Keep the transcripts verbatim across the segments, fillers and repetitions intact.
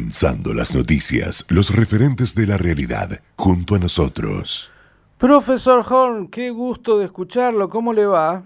Condensando las noticias, los referentes de la realidad, junto a nosotros. Profesor Horn, qué gusto de escucharlo. ¿Cómo le va?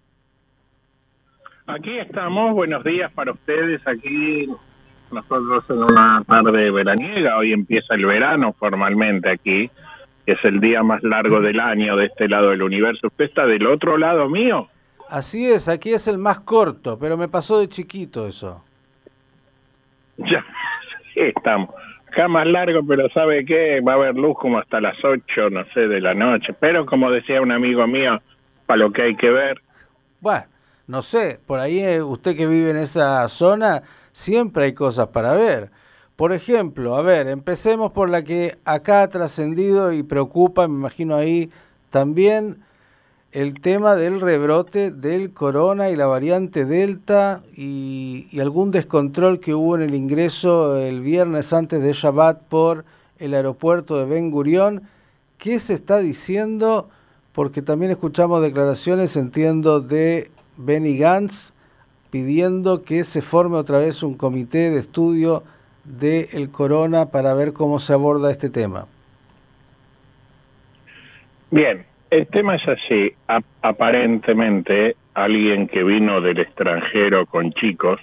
Aquí estamos, buenos días para ustedes. Aquí nosotros en una tarde veraniega, hoy empieza el verano formalmente aquí, que es el día más largo del año de este lado del universo. ¿Usted está del otro lado mío? Así es, aquí es el más corto, pero me pasó de chiquito eso. Ya, sí, estamos. Acá más largo, pero ¿sabe qué? Va a haber luz como hasta las ocho, no sé, de la noche. Pero como decía un amigo mío, para lo que hay que ver. Bueno, no sé, por ahí eh, usted que vive en esa zona, siempre hay cosas para ver. Por ejemplo, a ver, empecemos por la que acá ha trascendido y preocupa, me imagino ahí también, el tema del rebrote del corona y la variante Delta y, y algún descontrol que hubo en el ingreso el viernes antes de Shabbat por el aeropuerto de Ben Gurión. ¿Qué se está diciendo? Porque también escuchamos declaraciones, entiendo, de Benny Gantz pidiendo que se forme otra vez un comité de estudio del corona para ver cómo se aborda este tema. Bien, el tema es así. A- aparentemente, alguien que vino del extranjero con chicos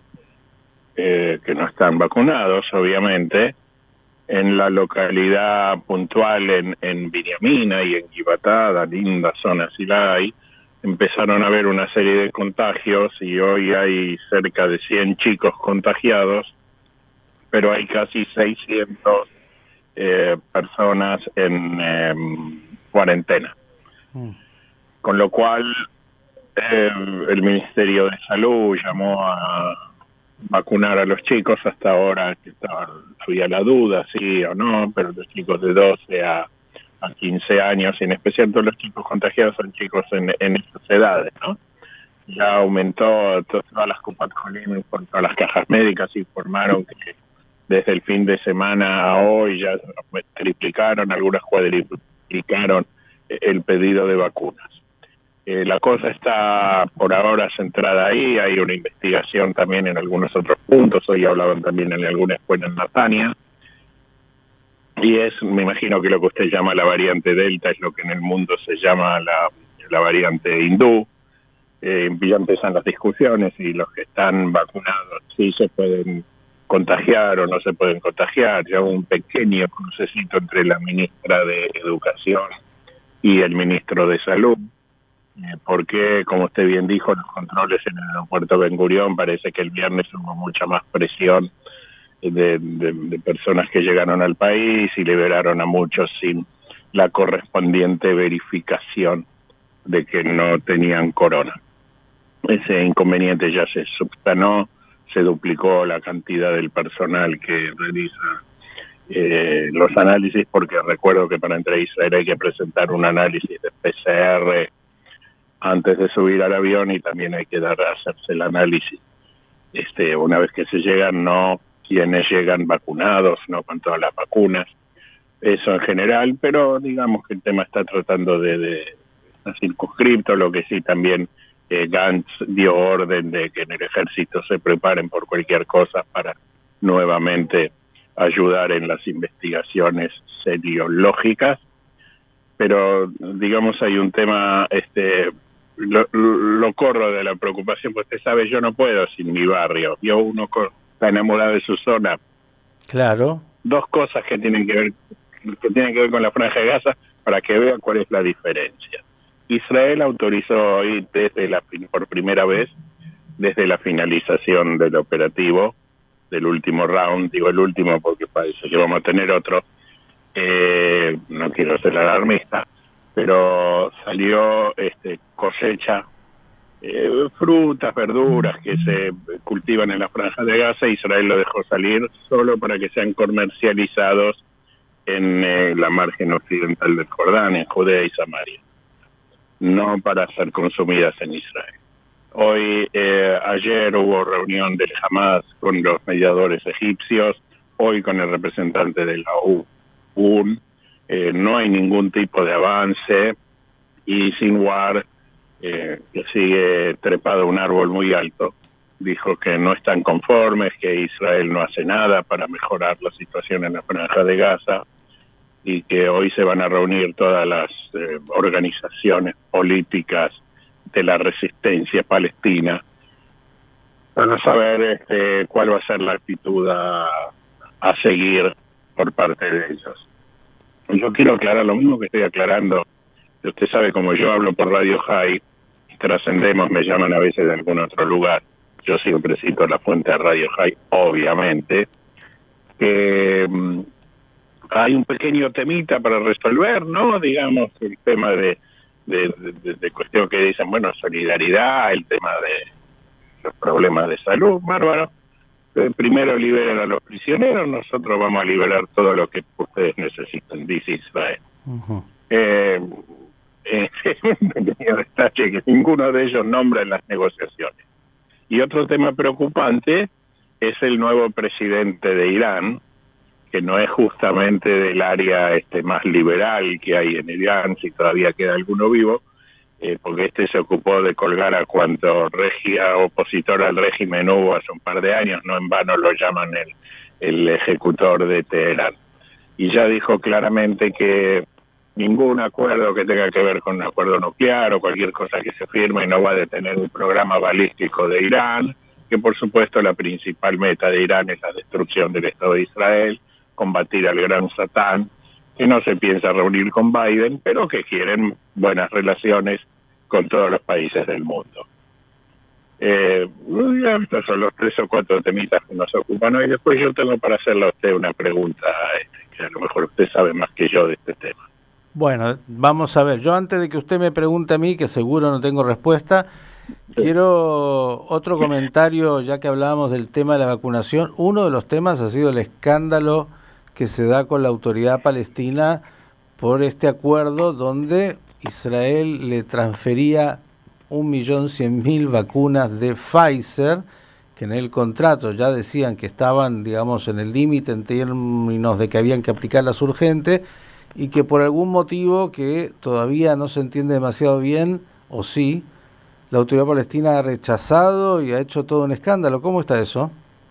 eh, que no están vacunados, obviamente, en la localidad puntual en, en Binyaminah y en Givatá, linda zona si la hay, empezaron a haber una serie de contagios y hoy hay cerca de cien chicos contagiados, pero hay casi seiscientas eh, personas en eh, cuarentena. Mm. Con lo cual, eh, el Ministerio de Salud llamó a vacunar a los chicos. Hasta ahora que estaba, había la duda, sí o no, pero los chicos de doce a, a quince años, y en especial todos los chicos contagiados son chicos en, en esas edades, ¿no? Ya aumentó todas las Copacolín, por todas las cajas médicas informaron que desde el fin de semana a hoy ya triplicaron, algunas cuadriplicaron el pedido de vacunas. Eh, la cosa está por ahora centrada ahí, hay una investigación también en algunos otros puntos, hoy hablaban también en alguna escuela en Natania, y es, me imagino que lo que usted llama la variante Delta es lo que en el mundo se llama la, la variante hindú. Eh, ya empiezan las discusiones y los que están vacunados sí se pueden contagiar o no se pueden contagiar. Ya hubo un pequeño crucecito entre la ministra de Educación y el ministro de Salud, eh, porque, como usted bien dijo, los controles en el aeropuerto Ben Gurión, parece que el viernes hubo mucha más presión de, de, de personas que llegaron al país y liberaron a muchos sin la correspondiente verificación de que no tenían corona. Ese inconveniente ya se subsanó, se duplicó la cantidad del personal que realiza eh, los análisis, porque recuerdo que para entrar a Israel hay que presentar un análisis de P C R antes de subir al avión y también hay que dar a hacerse el análisis este una vez que se llegan, no quienes llegan vacunados, no con todas las vacunas, eso en general, pero digamos que el tema está tratando de, de circunscripto, lo que sí también eh, Gantz dio orden de que en el ejército se preparen por cualquier cosa para nuevamente ayudar en las investigaciones seriológicas, pero digamos hay un tema, este lo, lo corro de la preocupación, pues usted sabe, yo no puedo sin mi barrio, yo uno está enamorado de su zona. Claro. Dos cosas que tienen que ver que tienen que ver con la Franja de Gaza para que vean cuál es la diferencia. Israel autorizó hoy desde la por primera vez desde la finalización del operativo del último round, digo el último porque parece que vamos a tener otro, eh, no quiero ser alarmista, pero salió este cosecha, eh, frutas, verduras que se cultivan en la Franja de Gaza. Israel lo dejó salir solo para que sean comercializados en eh, la margen occidental del Jordán, en Judea y Samaria, no para ser consumidas en Israel. Hoy, eh, ayer hubo reunión del Hamas con los mediadores egipcios, hoy con el representante de la U N. Eh, no hay ningún tipo de avance y Sinwar, eh, que sigue trepado a un árbol muy alto, dijo que no están conformes, que Israel no hace nada para mejorar la situación en la Franja de Gaza y que hoy se van a reunir todas las eh, organizaciones políticas de la resistencia palestina para saber este, cuál va a ser la actitud a, a seguir por parte de ellos. Yo quiero aclarar lo mismo que estoy aclarando. Usted sabe, como yo hablo por Radio High, Trascendemos, me llaman a veces de algún otro lugar. Yo siempre cito la fuente de Radio High, obviamente, que um, hay un pequeño temita para resolver, ¿no? Digamos, el tema de, de, de, de cuestión que dicen, bueno, solidaridad, el tema de los problemas de salud, bárbaro. Primero liberen a los prisioneros, nosotros vamos a liberar todo lo que ustedes necesiten, dice Israel. Uh-huh. Eh, eh, un pequeño detalle que ninguno de ellos nombra en las negociaciones. Y otro tema preocupante es el nuevo presidente de Irán, que no es justamente del área este más liberal que hay en Irán, si todavía queda alguno vivo, Eh, porque este se ocupó de colgar a cuanto regia opositor al régimen hubo hace un par de años, no en vano lo llaman el, el ejecutor de Teherán. Y ya dijo claramente que ningún acuerdo que tenga que ver con un acuerdo nuclear o cualquier cosa que se firme no va a detener el programa balístico de Irán, que por supuesto la principal meta de Irán es la destrucción del Estado de Israel, combatir al gran Satán, que no se piensa reunir con Biden, pero que quieren buenas relaciones con todos los países del mundo. Eh, estos son los tres o cuatro temitas que nos ocupan hoy. Después yo tengo para hacerle a usted una pregunta, este, que a lo mejor usted sabe más que yo de este tema. Bueno, vamos a ver. Yo antes de que usted me pregunte a mí, que seguro no tengo respuesta, sí. Quiero otro comentario, ya que hablábamos del tema de la vacunación. Uno de los temas ha sido el escándalo que se da con la autoridad palestina por este acuerdo donde Israel le transfería un millón cien mil vacunas de Pfizer, que en el contrato ya decían que estaban, digamos, en el límite en términos de que habían que aplicarlas urgente, y que por algún motivo que todavía no se entiende demasiado bien, o sí, la autoridad palestina ha rechazado y ha hecho todo un escándalo. ¿Cómo está eso?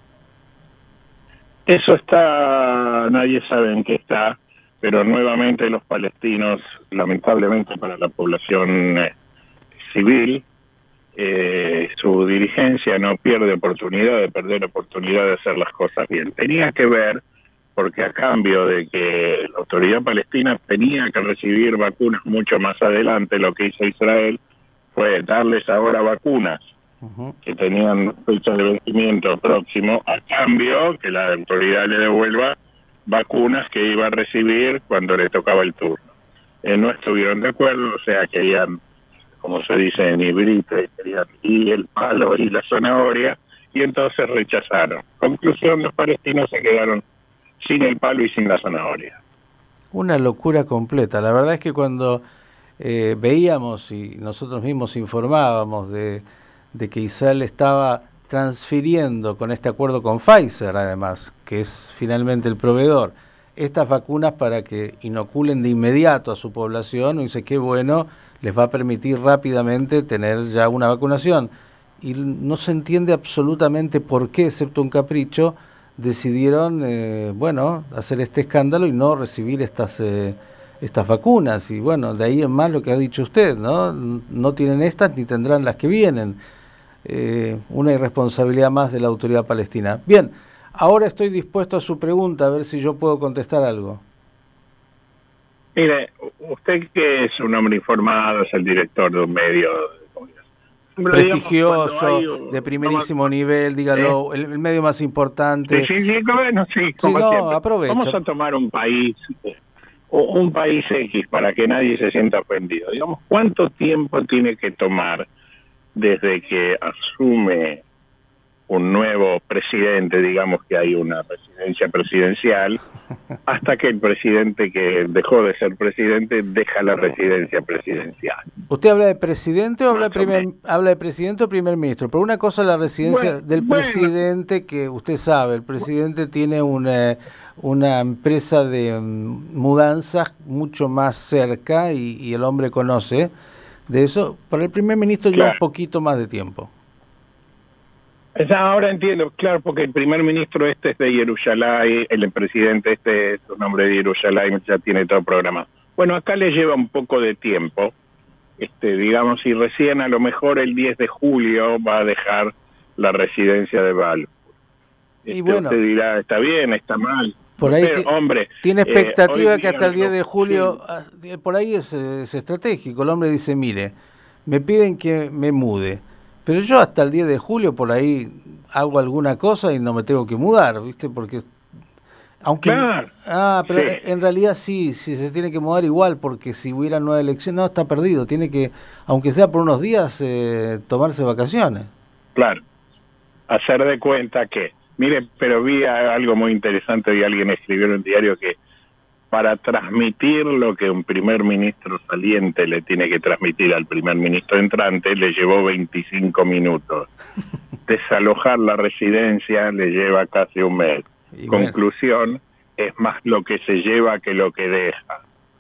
Eso está, nadie sabe en qué está, pero nuevamente los palestinos, lamentablemente para la población eh, civil, eh, su dirigencia no pierde oportunidad de perder oportunidad de hacer las cosas bien. Tenía que ver, porque a cambio de que la autoridad palestina tenía que recibir vacunas mucho más adelante, lo que hizo Israel fue darles ahora vacunas que tenían fecha de vencimiento próximo, a cambio que la autoridad le devuelva vacunas que iba a recibir cuando le tocaba el turno. Eh, no estuvieron de acuerdo, o sea, querían, como se dice en hebrito, querían y el palo y la zanahoria, y entonces rechazaron. Conclusión, los palestinos se quedaron sin el palo y sin la zanahoria. Una locura completa. La verdad es que cuando eh, veíamos y nosotros mismos informábamos de de que Israel estaba transfiriendo con este acuerdo con Pfizer, además, que es finalmente el proveedor, estas vacunas para que inoculen de inmediato a su población, y dice que bueno, les va a permitir rápidamente tener ya una vacunación. Y no se entiende absolutamente por qué, excepto un capricho, decidieron, eh, bueno, hacer este escándalo y no recibir estas eh, estas vacunas. Y bueno, de ahí en más lo que ha dicho usted, ¿no? No tienen estas ni tendrán las que vienen. Eh, una irresponsabilidad más de la autoridad palestina. Bien, ahora estoy dispuesto a su pregunta, a ver si yo puedo contestar algo. Mire, usted que es un hombre informado, es el director de un medio prestigioso, digamos, de primerísimo no, nivel, dígalo, ¿eh? el, el medio más importante. Sí, sí, bueno, sí, como sí, no, siempre. Aprovecha. Vamos a tomar un país, o un país X, para que nadie se sienta ofendido. Digamos, ¿cuánto tiempo tiene que tomar desde que asume un nuevo presidente, digamos que hay una residencia presidencial, hasta que el presidente que dejó de ser presidente deja la residencia presidencial? ¿Usted habla de presidente o habla de, primer, habla de presidente o primer ministro? Pero una cosa es la residencia bueno, del presidente, bueno, que usted sabe, el presidente bueno, tiene una, una empresa de mudanzas mucho más cerca y, y el hombre conoce de eso. Para el primer ministro claro. lleva un poquito más de tiempo. Ahora entiendo, claro, porque el primer ministro este es de Jerusalén, el presidente este es un hombre de Jerusalén, ya tiene todo programado. Bueno, acá le lleva un poco de tiempo, este, digamos, y recién a lo mejor el diez de julio va a dejar la residencia de Balfour. Este, y bueno, usted dirá, está bien, está mal. Por ahí Pero, hombre, tiene expectativa eh, que hasta el diez de julio, sí. Por ahí es, es estratégico. El hombre dice, mire, me piden que me mude, pero yo hasta el diez de julio por ahí hago alguna cosa y no me tengo que mudar, ¿viste? Porque, aunque... Claro. Ah, pero sí. en realidad sí, sí se tiene que mudar igual, porque si hubiera nueva elección, no, está perdido. Tiene que, aunque sea por unos días, eh, tomarse vacaciones. Claro. Hacer de cuenta que... Mire, pero vi algo muy interesante y alguien escribió en un diario que para transmitir lo que un primer ministro saliente le tiene que transmitir al primer ministro entrante, le llevó veinticinco minutos. Desalojar la residencia le lleva casi un mes. Y conclusión, bueno, es más lo que se lleva que lo que deja.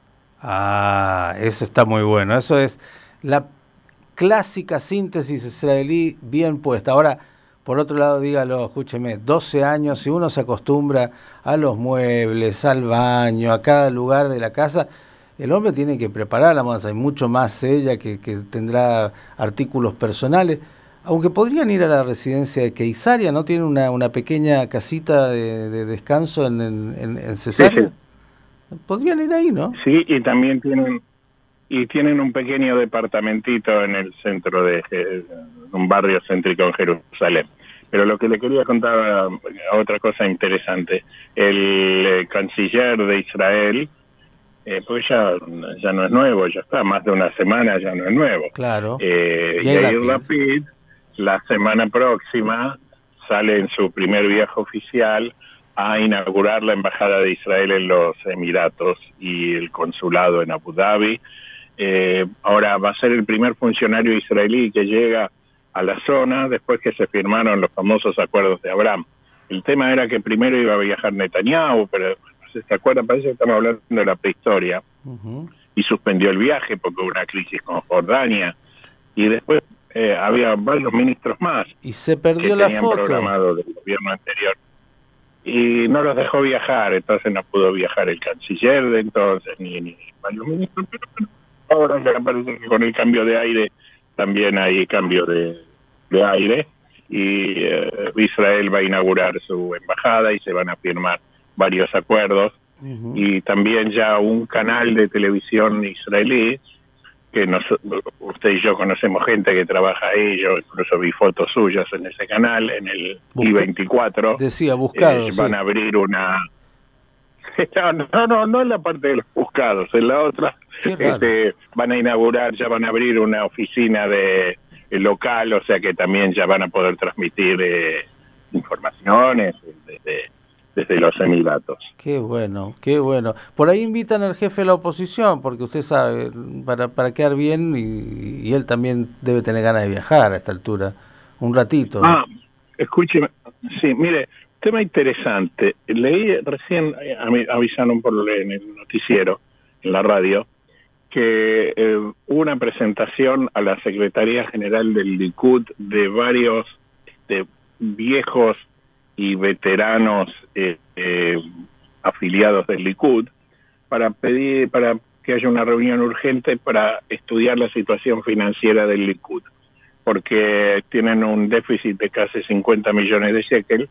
Ah, eso está muy bueno. Eso es la clásica síntesis israelí bien puesta. Ahora, por otro lado, dígalo, escúcheme, doce años, si uno se acostumbra a los muebles, al baño, a cada lugar de la casa, el hombre tiene que preparar la mudanza. Hay mucho más ella que, que tendrá artículos personales, aunque podrían ir a la residencia de Keisaria, ¿no? Tiene una, una pequeña casita de, de descanso en, en, en Cesarea. Sí, sí. Podrían ir ahí, ¿no? Sí, y también tienen y tienen un pequeño departamentito en el centro de, de un barrio céntrico en Jerusalén. Pero lo que le quería contar, otra cosa interesante, el eh, canciller de Israel, eh, pues ya, ya no es nuevo, ya está, más de una semana ya no es nuevo. Claro. Eh, Yair Lapid, la semana próxima, sale en su primer viaje oficial a inaugurar la embajada de Israel en los Emiratos y el consulado en Abu Dhabi. Eh, ahora va a ser el primer funcionario israelí que llega a la zona después que se firmaron los famosos acuerdos de Abraham. El tema era que primero iba a viajar Netanyahu, pero ¿se acuerdan? Parece que estamos hablando de la prehistoria. Uh-huh. Y suspendió el viaje porque hubo una crisis con Jordania. Y después eh, había varios ministros más. Y se perdió que la tenían foto. Programado del gobierno anterior. Y no los dejó viajar, entonces no pudo viajar el canciller de entonces, ni, ni varios ministros, pero, pero ahora ya parece que con el cambio de aire también hay cambio de, de aire y eh, Israel va a inaugurar su embajada y se van a firmar varios acuerdos. Uh-huh. Y también ya un canal de televisión israelí que nos, usted y yo conocemos gente que trabaja ahí, yo incluso vi fotos suyas en ese canal, en el Busca, I veinticuatro. Decía, buscados. Eh, van sí. a abrir una... No, no, no, no en la parte de los buscados, en la otra este, van a inaugurar, ya van a abrir una oficina de eh, local, o sea que también ya van a poder transmitir eh, informaciones desde, desde los Emiratos. Qué bueno, qué bueno. Por ahí invitan al jefe de la oposición, porque usted sabe, para, para quedar bien, y, y él también debe tener ganas de viajar a esta altura, un ratito. Ah, escúcheme, sí, mire, tema interesante. Leí recién, avisaron por en el noticiero, en la radio, que eh, hubo una presentación a la Secretaría General del Likud de varios este, viejos y veteranos eh, eh, afiliados del Likud para pedir, para que haya una reunión urgente para estudiar la situación financiera del Likud, porque tienen un déficit de casi cincuenta millones de shekel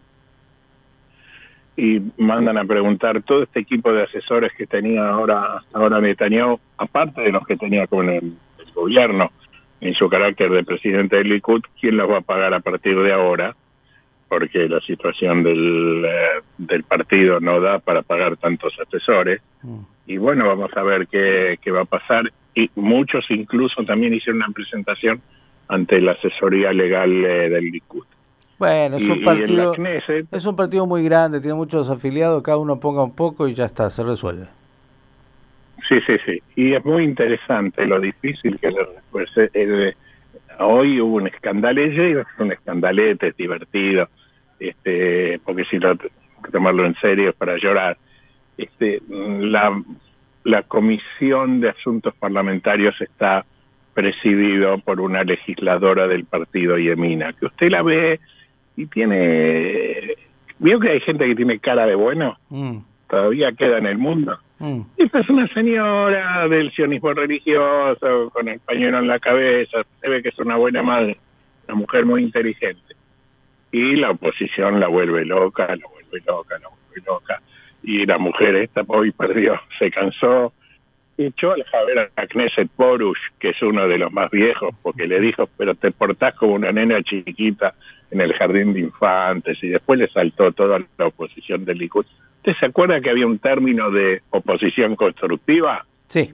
y mandan a preguntar todo este equipo de asesores que tenía ahora ahora Netanyahu, aparte de los que tenía con el, el gobierno en su carácter de presidente del Likud, ¿quién los va a pagar a partir de ahora? Porque la situación del, eh, del partido no da para pagar tantos asesores. Mm. Y bueno, vamos a ver qué, qué va a pasar. Y muchos incluso también hicieron una presentación ante la asesoría legal eh, del Likud. Bueno, es un, partido, Knesset, es un partido muy grande, tiene muchos afiliados, cada uno ponga un poco y ya está, se resuelve. Sí, sí, sí. Y es muy interesante lo difícil que le pues, eh, hoy hubo un escandalete, es un escandalete, es divertido, este, porque si lo tomarlo en serio es para llorar. Este, la, la Comisión de Asuntos Parlamentarios está presidido por una legisladora del partido Yemina, que usted la ve y tiene... ¿Vio que hay gente que tiene cara de bueno? Mm. Todavía queda en el mundo. Mm. Esta es una señora del sionismo religioso, con el pañuelo en la cabeza, se ve que es una buena madre, una mujer muy inteligente. Y la oposición la vuelve loca, la vuelve loca, la vuelve loca. Y la mujer esta hoy perdió, se cansó, echó al Javier a Knesset Porush, que es uno de los más viejos, porque le dijo, pero te portás como una nena chiquita en el jardín de infantes, y después le saltó toda la oposición del Likud. ¿Usted se acuerda que había un término de oposición constructiva? Sí.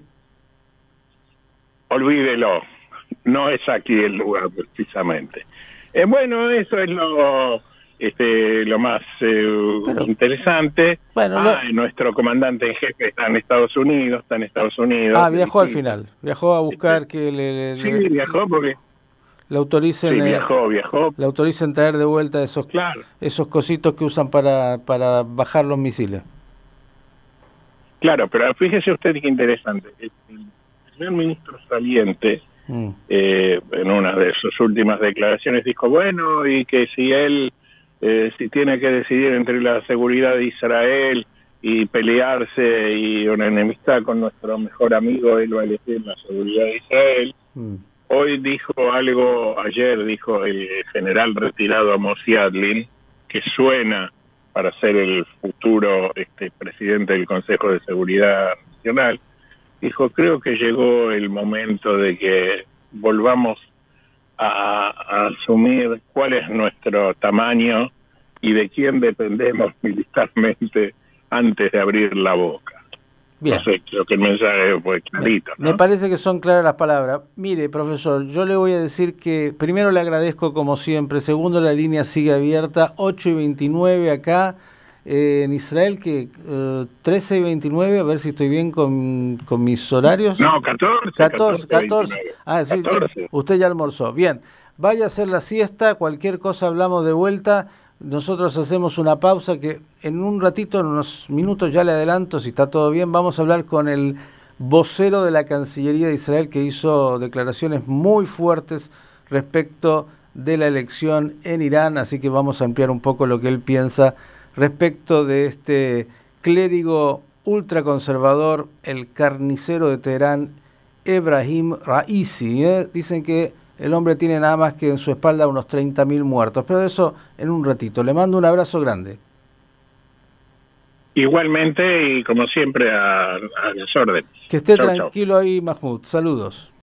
Olvídelo, no es aquí el lugar precisamente. Eh, bueno, eso es lo este lo más eh, Pero, interesante. Bueno, ah, lo... nuestro comandante en jefe está en Estados Unidos, está en Estados Unidos. Ah, viajó al final, viajó a buscar que le... le sí, le... viajó porque... Le autoricen, sí, viajó, eh, viajó. le autoricen traer de vuelta esos, claro. esos cositos que usan para, para bajar los misiles. Claro, pero fíjese usted qué interesante. El primer ministro saliente, mm. eh, en una de sus últimas declaraciones, dijo, bueno, y que si él, eh, si tiene que decidir entre la seguridad de Israel y pelearse y una enemistad con nuestro mejor amigo, él va a elegir la seguridad de Israel. Mm. Hoy dijo algo, ayer dijo el general retirado Amos Yadlin, que suena para ser el futuro este, presidente del Consejo de Seguridad Nacional. Dijo, creo que llegó el momento de que volvamos a, a asumir cuál es nuestro tamaño y de quién dependemos militarmente antes de abrir la boca. Bien. No sé, creo que el mensaje fue clarito, ¿no? Me parece que son claras las palabras. Mire, profesor, yo le voy a decir que primero le agradezco como siempre, segundo la línea sigue abierta, ocho y veintinueve acá eh, en Israel, que eh, trece y veintinueve, a ver si estoy bien con, con mis horarios. No, catorce. catorce, catorce. Ah, sí, catorce. Usted ya almorzó. Bien, vaya a hacer la siesta, cualquier cosa hablamos de vuelta. Nosotros hacemos una pausa que en un ratito, en unos minutos ya le adelanto, si está todo bien, vamos a hablar con el vocero de la Cancillería de Israel que hizo declaraciones muy fuertes respecto de la elección en Irán, así que vamos a ampliar un poco lo que él piensa respecto de este clérigo ultraconservador, el carnicero de Teherán, Ebrahim Raisi. ¿eh? Dicen que el hombre tiene nada más que en su espalda unos treinta mil muertos, pero de eso en un ratito. Le mando un abrazo grande. Igualmente y como siempre a, a las órdenes. Que esté chau, tranquilo chau. ahí, Mahmoud. Saludos.